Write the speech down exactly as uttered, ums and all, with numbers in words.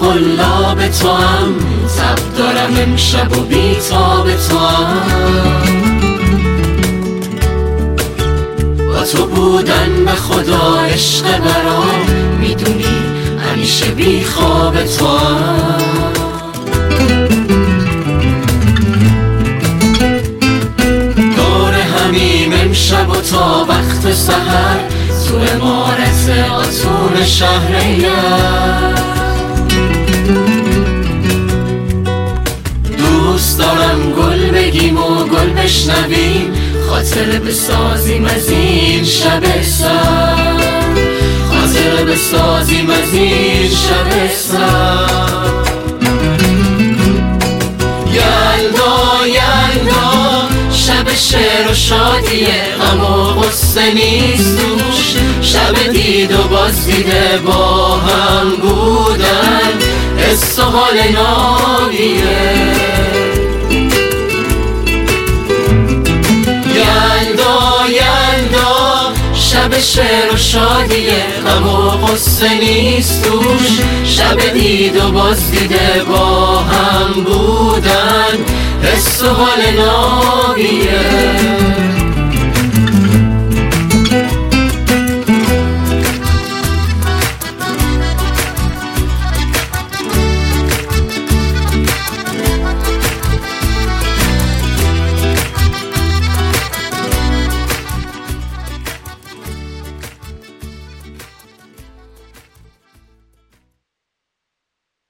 قلاب تو هم، تب دارم امشب و بیتاب تو هم. با تو بودن به خدا عشق برام، میدونی همیشه بی خواب تو هم. دور همیم امشب و تا وقت سحر، تو عمارت آتون شهریار. دوست دارم گل بگیم و گل بشنویم، خاطره بسازیم از این شب سر، خاطره بسازیم از این شب سر. یلدا یلدا شب شعر و شادیه، غم و غصه نیست توش، شب دید و باز دیده با هم بودن، حس و حال نابیه. یلدا یلدا شب شعر و شادیه، غم و غصه نیست توش، شب دید و باز دیده با هم بودن، حس و حال نابیه.